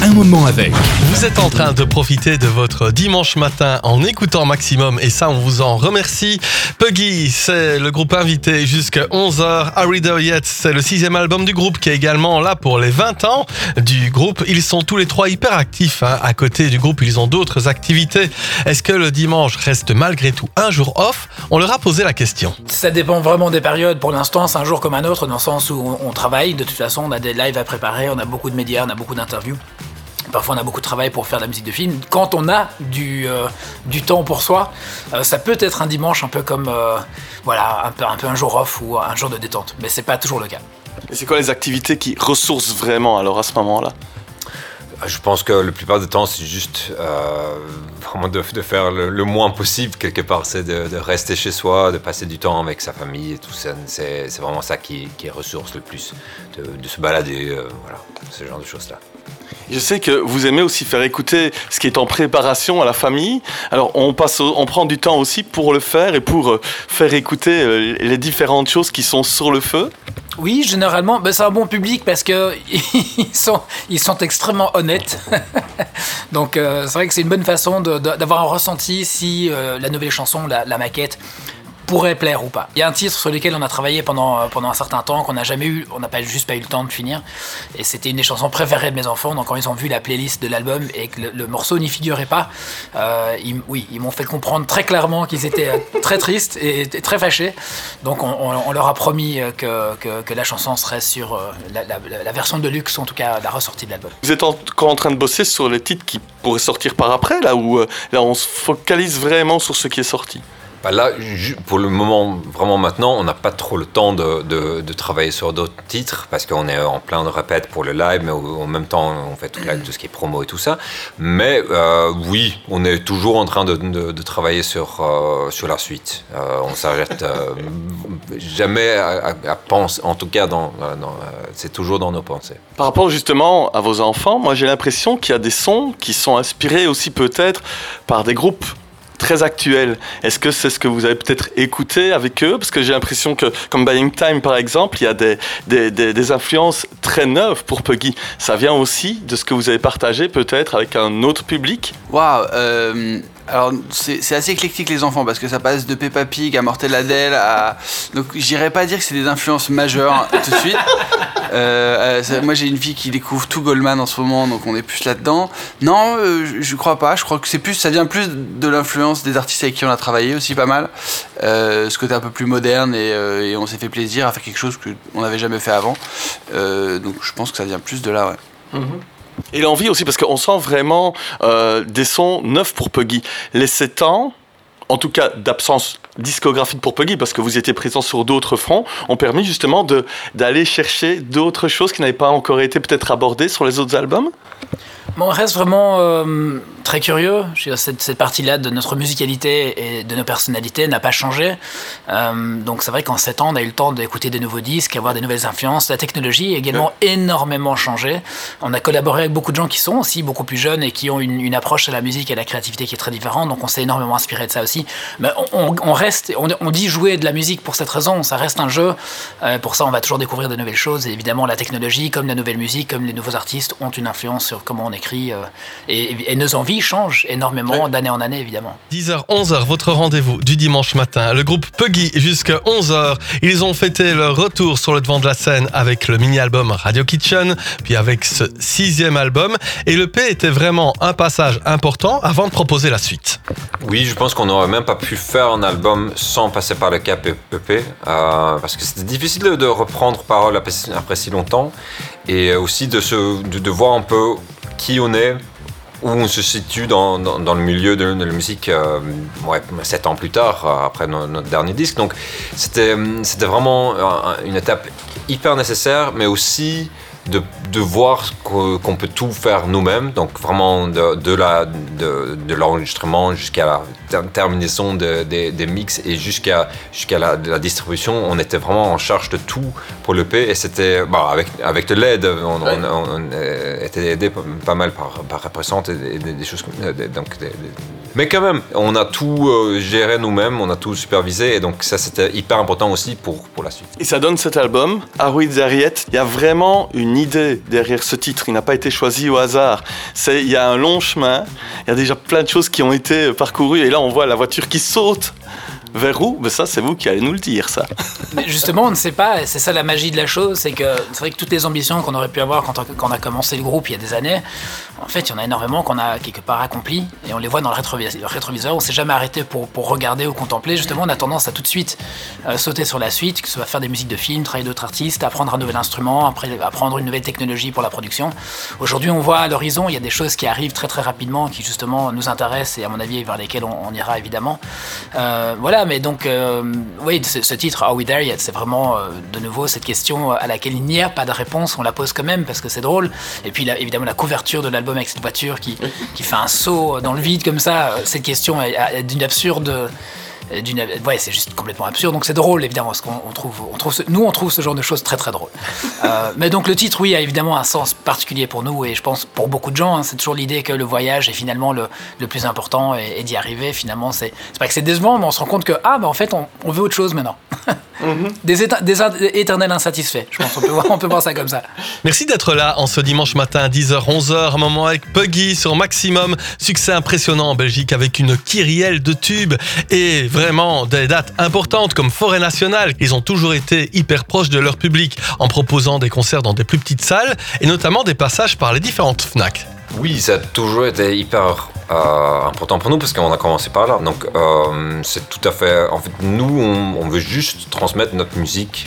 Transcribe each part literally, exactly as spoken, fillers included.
un moment avec. Vous êtes en train de profiter de votre dimanche matin en écoutant Maximum et ça on vous en remercie. Puggy, c'est le groupe invité jusqu'à onze heures. Are We There Yet, c'est le sixième album du groupe qui est également là pour les vingt ans du groupe. Ils sont tous les trois hyper actifs, hein. À côté du groupe, ils ont d'autres activités. Est-ce que le dimanche reste malgré tout un jour off? On leur a posé la question. Ça dépend vraiment des périodes. Pour l'instant, c'est un jour comme un autre dans le sens où on travaille. De toute façon, on a des lives à préparer, on a beaucoup de médias, on a beaucoup d'interviews. Parfois, on a beaucoup de travail pour faire de la musique de film. Quand on a du, euh, du temps pour soi, euh, ça peut être un dimanche un peu comme euh, voilà, un peu, un peu un jour off ou un jour de détente. Mais c'est pas toujours le cas. Et c'est quoi les activités qui ressourcent vraiment alors à ce moment-là? Je pense que la plupart du temps, c'est juste euh, vraiment de, de faire le, le moins possible quelque part. C'est de, de rester chez soi, de passer du temps avec sa famille et tout ça. C'est, c'est vraiment ça qui, qui ressource le plus, de, de se balader, euh, voilà, ce genre de choses-là. Je sais que vous aimez aussi faire écouter ce qui est en préparation à la famille. Alors on, passe, on prend du temps aussi pour le faire et pour faire écouter les différentes choses qui sont sur le feu. Oui, généralement, ben c'est un bon public parce que ils sont, ils sont extrêmement honnêtes. Donc euh, c'est vrai que c'est une bonne façon de, de, d'avoir un ressenti si euh, la nouvelle chanson, la, la maquette, pourrait plaire ou pas. Il y a un titre sur lequel on a travaillé pendant, pendant un certain temps, qu'on n'a jamais eu, on n'a pas, juste pas eu le temps de finir. Et c'était une des chansons préférées de mes enfants. Donc quand ils ont vu la playlist de l'album et que le, le morceau n'y figurait pas, euh, ils, oui, ils m'ont fait comprendre très clairement qu'ils étaient très tristes et, et très fâchés. Donc on, on, on leur a promis que, que, que la chanson serait sur la, la, la version de luxe, en tout cas la ressortie de l'album. Vous êtes encore en train de bosser sur les titres qui pourraient sortir par après, là où là on se focalise vraiment sur ce qui est sorti? Bah là, pour le moment, vraiment maintenant, on n'a pas trop le temps de, de, de travailler sur d'autres titres parce qu'on est en plein de répètes pour le live, mais en même temps, on fait tout, tout ce qui est promo et tout ça. Mais euh, oui, on est toujours en train de, de, de travailler sur, euh, sur la suite. Euh, on ne s'arrête euh, jamais à, à, à penser, en tout cas, dans, dans, c'est toujours dans nos pensées. Par rapport justement à vos enfants, moi j'ai l'impression qu'il y a des sons qui sont inspirés aussi peut-être par des groupes très actuel. Est-ce que c'est ce que vous avez peut-être écouté avec eux? Parce que j'ai l'impression que, comme Buying Time par exemple, il y a des, des, des, des influences très neuves pour Puggy. Ça vient aussi de ce que vous avez partagé peut-être avec un autre public? Waouh euh, Alors c'est, c'est assez éclectique les enfants parce que ça passe de Peppa Pig à Mortel Adèle à... Donc j'irais pas dire que c'est des influences majeures tout de suite. Euh, euh, moi j'ai une fille qui découvre tout Goldman en ce moment, donc on est plus là-dedans. Non, euh, je, je crois pas. Je crois que c'est plus, ça vient plus de l'influence des artistes avec qui on a travaillé aussi pas mal. Euh, ce côté un peu plus moderne et, euh, et on s'est fait plaisir à faire quelque chose qu'on n'avait jamais fait avant. Euh, donc je pense que ça vient plus de là, ouais. Mm-hmm. Et l'envie aussi, parce qu'on sent vraiment euh, des sons neufs pour Puggy. Les sept ans, en tout cas d'absence discographique pour Puggy, parce que vous étiez présent sur d'autres fronts, ont permis justement de, d'aller chercher d'autres choses qui n'avaient pas encore été peut-être abordées sur les autres albums? Bon, on reste vraiment euh, très curieux. Je veux dire, cette, cette partie-là de notre musicalité et de nos personnalités n'a pas changé. Euh, donc c'est vrai qu'en sept ans, on a eu le temps d'écouter des nouveaux disques, avoir des nouvelles influences. La technologie a également ouais. énormément changé. On a collaboré avec beaucoup de gens qui sont aussi beaucoup plus jeunes et qui ont une, une approche à la musique et à la créativité qui est très différente. Donc on s'est énormément inspiré de ça aussi. Mais on, on, on reste, on, on dit jouer de la musique pour cette raison. Ça reste un jeu. Euh, pour ça, on va toujours découvrir de nouvelles choses. Et évidemment, la technologie, comme la nouvelle musique, comme les nouveaux artistes, ont une influence sur comment on écrit. Euh, et, et nos envies changent énormément ouais. d'année en année, évidemment. dix heures, onze heures, votre rendez-vous du dimanche matin. Le groupe Puggy jusqu'à onze heures. Ils ont fêté leur retour sur le devant de la scène avec le mini-album Radio Kitchen, puis avec ce sixième album. Et le P était vraiment un passage important avant de proposer la suite. Oui, je pense qu'on n'aurait même pas pu faire un album sans passer par le cap E P, euh, parce que c'était difficile de reprendre parole après, après si longtemps, et aussi de, se, de, de voir un peu qui on est, où on se situe dans, dans, dans le milieu de, de la musique euh, ouais, sept ans plus tard, après no, notre dernier disque. Donc c'était, c'était vraiment une étape hyper nécessaire, mais aussi de, de voir qu'on, qu'on peut tout faire nous-mêmes, donc vraiment de, de, la, de, de l'enregistrement jusqu'à la terminaison de, de, des mix et jusqu'à, jusqu'à la, la distribution. On était vraiment en charge de tout pour l'E P et c'était, bah, avec, avec de l'aide, on, ouais. on, on, on était aidé pas mal par, par Représente et des, des choses comme ça. Donc des, des, Mais quand même, on a tout euh, géré nous-mêmes, on a tout supervisé, et donc ça c'était hyper important aussi pour, pour la suite. Et ça donne cet album, Are We There Yet? Il y a vraiment une idée derrière ce titre, il n'a pas été choisi au hasard. C'est, il y a un long chemin, il y a déjà plein de choses qui ont été parcourues, et là on voit la voiture qui saute. Vers où? Ben ça, c'est vous qui allez nous le dire, ça. Mais justement, on ne sait pas, et c'est ça la magie de la chose, c'est que c'est vrai que toutes les ambitions qu'on aurait pu avoir quand on, quand on a commencé le groupe il y a des années, en fait, il y en a énormément qu'on a quelque part accompli, et on les voit dans le rétroviseur, le rétroviseur on ne s'est jamais arrêté pour, pour regarder ou contempler. Justement, on a tendance à tout de suite euh, sauter sur la suite, que ce soit faire des musiques de films, travailler d'autres artistes, apprendre un nouvel instrument, après, apprendre une nouvelle technologie pour la production. Aujourd'hui, on voit à l'horizon, il y a des choses qui arrivent très très rapidement, qui justement nous intéressent, et à mon avis, vers lesquelles on, on ira évidemment. Euh, voilà. Mais donc, euh, oui, ce, ce titre, Are We There Yet? C'est vraiment, euh, de nouveau, cette question à laquelle il n'y a pas de réponse. On la pose quand même parce que c'est drôle. Et puis, là, évidemment, la couverture de l'album avec cette voiture qui, qui fait un saut dans le vide comme ça. Cette question est, est d'une absurde... D'une... Ouais, c'est juste complètement absurde, donc c'est drôle évidemment, parce qu'on on trouve, on trouve ce... nous on trouve ce genre de choses très très drôle. Euh, mais donc le titre, oui, a évidemment un sens particulier pour nous, et je pense pour beaucoup de gens, hein, c'est toujours l'idée que le voyage est finalement le, le plus important, et, et d'y arriver finalement, c'est... c'est pas que c'est décevant, mais on se rend compte que ah, bah, en fait on, on veut autre chose maintenant. Mm-hmm. Des, éta- des éternels insatisfaits, je pense qu'on peut, voir, on peut voir ça comme ça. Merci d'être là en ce dimanche matin à dix heures onze heures, un moment avec Puggy sur Maximum. Succès impressionnant en Belgique avec une kyrielle de tubes et vraiment des dates importantes comme Forêt Nationale. Ils ont toujours été hyper proches de leur public en proposant des concerts dans des plus petites salles et notamment des passages par les différentes Fnac. Oui, ça a toujours été hyper euh, important pour nous parce qu'on a commencé par là. Donc, euh, c'est tout à fait. En fait, nous, on, on veut juste transmettre notre musique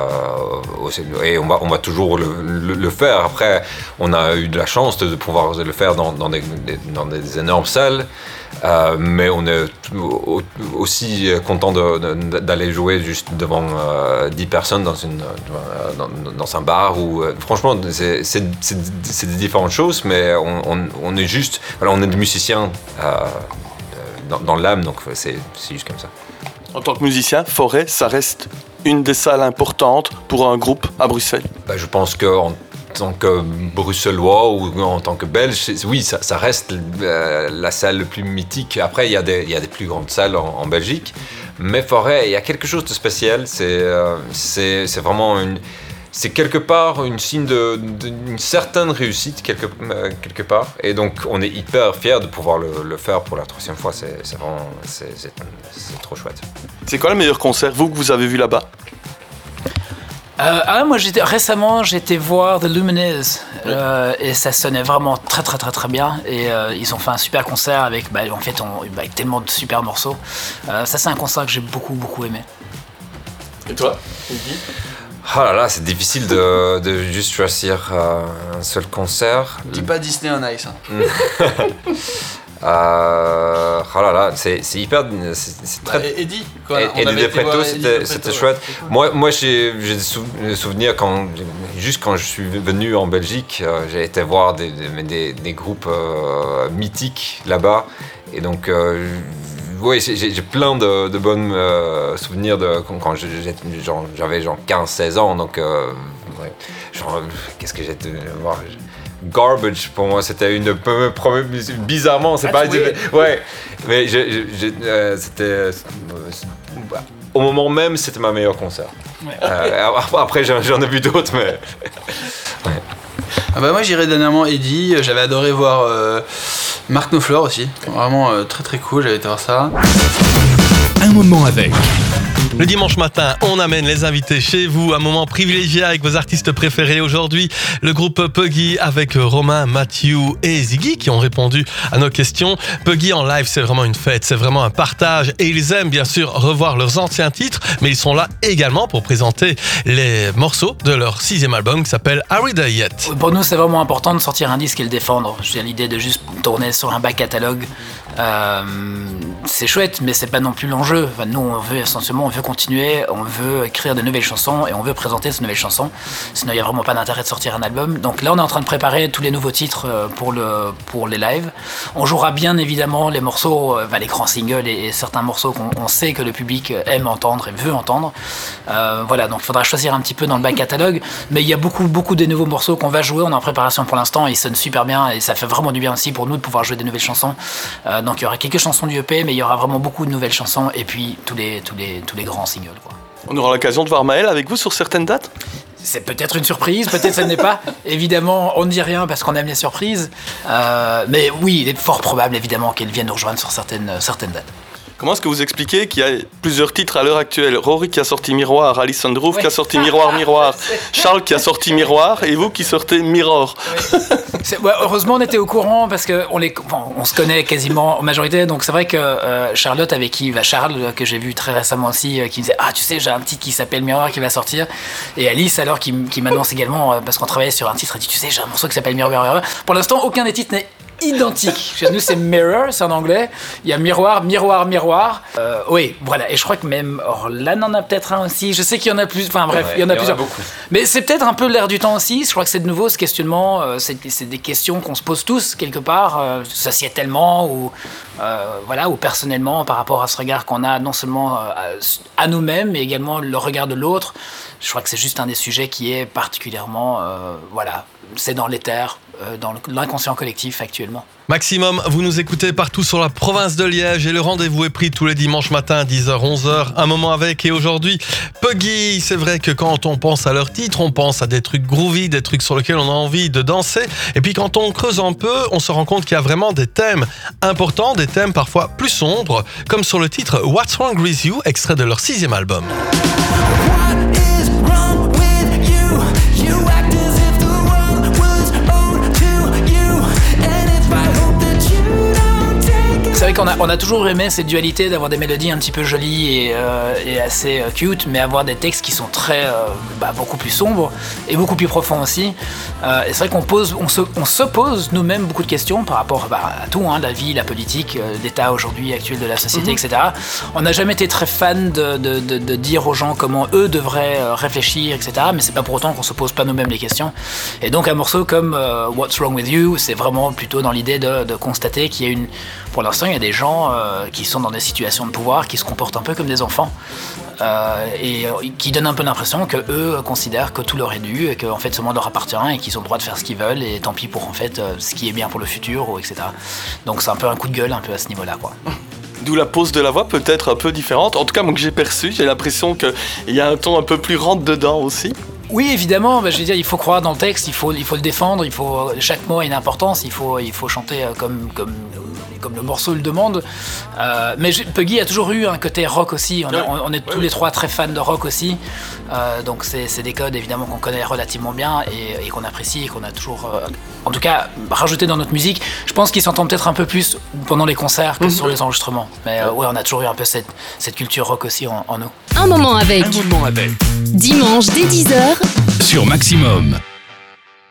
euh, et on va, on va toujours le, le, le faire. Après, on a eu de la chance de, de pouvoir le faire dans, dans, des, dans des énormes salles. Euh, mais on est aussi content de, de, d'aller jouer juste devant euh, dix personnes dans, une, dans, dans un bar où, euh, franchement, c'est, c'est, c'est, c'est des différentes choses, mais on, on, on est juste, voilà, on est des musiciens euh, dans, dans l'âme, donc c'est, c'est juste comme ça. En tant que musicien, Forêt, ça reste une des salles importantes pour un groupe à Bruxelles. Ben, je pense que en tant que bruxellois ou en tant que belge, oui, ça, ça reste euh, la salle la plus mythique. Après, il y a des, il y a des plus grandes salles en, en Belgique, mais Forêt, il y a quelque chose de spécial. C'est, euh, c'est, c'est vraiment une, c'est quelque part une signe de, d'une certaine réussite quelque, euh, quelque part. Et donc, on est hyper fiers de pouvoir le, le faire pour la troisième fois. C'est, c'est vraiment, c'est, c'est, c'est trop chouette. C'est quoi le meilleur concert, vous, que vous avez vu là-bas? Euh, ah, moi, j'étais, récemment, j'ai été voir The Lumineers euh, et ça sonnait vraiment très, très, très, très bien. Et euh, ils ont fait un super concert avec, bah, en fait, on, bah, avec tellement de super morceaux. Euh, ça, c'est un concert que j'ai beaucoup, beaucoup aimé. Et toi? Oh là là, c'est difficile de, de juste choisir euh, un seul concert. Dis pas Disney on Ice. Hein. Euh, oh là là, c'est, c'est hyper. C'est, c'est très... Bah, Eddie, quoi. Et, et Eddie De Pretto, c'était, c'était chouette. Ouais. Moi, moi j'ai, j'ai des souvenirs quand, juste quand je suis venu en Belgique, euh, j'ai été voir des, des, des groupes euh, mythiques là-bas. Et donc, euh, oui, j'ai, j'ai plein de, de bons euh, souvenirs de quand, quand j'ai, genre, j'avais genre quinze seize ans. Donc, euh, ouais, genre, qu'est-ce que j'ai été voir? Garbage pour moi, c'était une première bizarrement, c'est That's pas weird. Ouais, mais je, je, je, euh, c'était euh, au moment même, c'était ma meilleure concert. Ouais. Euh, après, j'en, j'en ai vu d'autres, mais ouais. Ah bah moi, j'irais dernièrement Eddie. J'avais adoré voir euh, Mark Knopfler aussi, vraiment euh, très très cool. J'avais été voir ça. Un moment avec. Le dimanche matin, on amène les invités chez vous, un moment privilégié avec vos artistes préférés. Aujourd'hui, le groupe Puggy avec Romain, Mathieu et Ziggy qui ont répondu à nos questions. Puggy en live, c'est vraiment une fête, c'est vraiment un partage et ils aiment bien sûr revoir leurs anciens titres, mais ils sont là également pour présenter les morceaux de leur sixième album qui s'appelle Are We There Yet. Pour nous, c'est vraiment important de sortir un disque et le défendre. J'ai l'idée de juste tourner sur un back catalogue. Euh, c'est chouette, mais c'est pas non plus l'enjeu. Enfin, nous, on veut essentiellement, on veut veut continuer, on veut écrire de nouvelles chansons et on veut présenter ces nouvelles chansons. Sinon, il n'y a vraiment pas d'intérêt de sortir un album. Donc là, on est en train de préparer tous les nouveaux titres pour, le, pour les lives. On jouera bien évidemment les morceaux, enfin, les grands singles et, et certains morceaux qu'on on sait que le public aime entendre et veut entendre. Euh, voilà, donc il faudra choisir un petit peu dans le back catalogue. Mais il y a beaucoup, beaucoup de nouveaux morceaux qu'on va jouer. On est en préparation pour l'instant. Ils sonnent super bien et ça fait vraiment du bien aussi pour nous de pouvoir jouer des nouvelles chansons. Euh, donc il y aura quelques chansons du E P, mais il y aura vraiment beaucoup de nouvelles chansons et puis tous les, tous les, tous les grands singles, quoi. On aura l'occasion de voir Maël avec vous sur certaines dates ? C'est peut-être une surprise, peut-être ça ne l'est pas. Évidemment, on ne dit rien parce qu'on aime les surprises. Euh, mais oui, il est fort probable évidemment qu'elle vienne nous rejoindre sur certaines, certaines dates. Comment est-ce que vous expliquez qu'il y a plusieurs titres à l'heure actuelle ? Rory qui a sorti Miroir, Alison Droof Oui. qui a sorti Miroir, Miroir, Charles qui a sorti Miroir et vous qui sortez Mirror. Oui. C'est, ouais, heureusement, on était au courant parce qu'on les, bon, on se connaît quasiment en majorité. Donc c'est vrai que euh, Charlotte, avec qui va Charles, que j'ai vu très récemment aussi, euh, qui me disait ah tu sais j'ai un titre qui s'appelle Miroir qui va sortir. Et Alice alors qui, qui m'annonce également euh, parce qu'on travaillait sur un titre, elle dit tu sais j'ai un morceau qui s'appelle Miroir, Miroir, Miroir. Pour l'instant, aucun des titres n'est identique. Chez nous, c'est Mirror, c'est en anglais. Il y a Miroir, Miroir, Miroir. Euh, oui, voilà. Et je crois que même Orlan en a peut-être un aussi. Je sais qu'il y en a plus. Enfin bref, ouais, il y en a il y plusieurs. en a beaucoup. Mais c'est peut-être un peu l'air du temps aussi. Je crois que c'est de nouveau ce questionnement. Euh, c'est, c'est des questions qu'on se pose tous quelque part, euh, sociétalement ou euh, voilà, ou personnellement par rapport à ce regard qu'on a non seulement euh, à, à nous-mêmes, mais également le regard de l'autre. Je crois que c'est juste un des sujets qui est particulièrement, euh, voilà, c'est dans l'éther, euh, dans l'inconscient collectif actuellement. Maximum, vous nous écoutez partout sur la province de Liège et le rendez-vous est pris tous les dimanches matins, dix heures, onze heures, un moment avec. Et aujourd'hui, Puggy, c'est vrai que quand on pense à leur titre, on pense à des trucs groovy, des trucs sur lesquels on a envie de danser. Et puis quand on creuse un peu, on se rend compte qu'il y a vraiment des thèmes importants, des thèmes parfois plus sombres, comme sur le titre What's Wrong With You, extrait de leur sixième album. C'est vrai qu'on a, on a toujours aimé cette dualité d'avoir des mélodies un petit peu jolies et, euh, et assez euh, cute, mais avoir des textes qui sont très, euh, bah, beaucoup plus sombres et beaucoup plus profonds aussi. Euh, et c'est vrai qu'on pose, on se, on se pose nous-mêmes beaucoup de questions par rapport bah, à tout, hein, la vie, la politique, euh, l'état aujourd'hui actuel de la société, mm-hmm. et cetera. On n'a jamais été très fan de, de, de, de dire aux gens comment eux devraient euh, réfléchir, et cetera. Mais c'est pas pour autant qu'on se pose pas nous-mêmes les questions. Et donc un morceau comme euh, What's Wrong With You, c'est vraiment plutôt dans l'idée de, de constater qu'il y a une, pour l'instant, il y a des gens euh, qui sont dans des situations de pouvoir, qui se comportent un peu comme des enfants euh, et euh, qui donnent un peu l'impression que eux considèrent que tout leur est dû et que en fait ce monde leur appartient et qu'ils ont le droit de faire ce qu'ils veulent et tant pis pour en fait euh, ce qui est bien pour le futur ou et cetera. Donc c'est un peu un coup de gueule un peu à ce niveau-là, quoi. D'où la pose de la voix peut être un peu différente. En tout cas, moi que j'ai perçu, j'ai l'impression qu'il y a un ton un peu plus rentre dedans aussi. Oui, évidemment, bah, je veux dire, il faut croire dans le texte, il faut, il faut le défendre, il faut, chaque mot a une importance, il faut, il faut chanter comme, comme, comme le morceau le demande. Euh, mais je, Puggy a toujours eu un côté rock aussi, on, a, on, on est tous les trois très fans de rock aussi, euh, donc c'est, c'est des codes évidemment qu'on connaît relativement bien et, et qu'on apprécie et qu'on a toujours, euh, en tout cas, rajouté dans notre musique. Je pense qu'ils s'entendent peut-être un peu plus pendant les concerts que mmh. sur les enregistrements. Mais euh, ouais, on a toujours eu un peu cette, cette culture rock aussi en, en nous. Un moment avec. Un moment avec. Dimanche dès dix heures. Sur Maximum.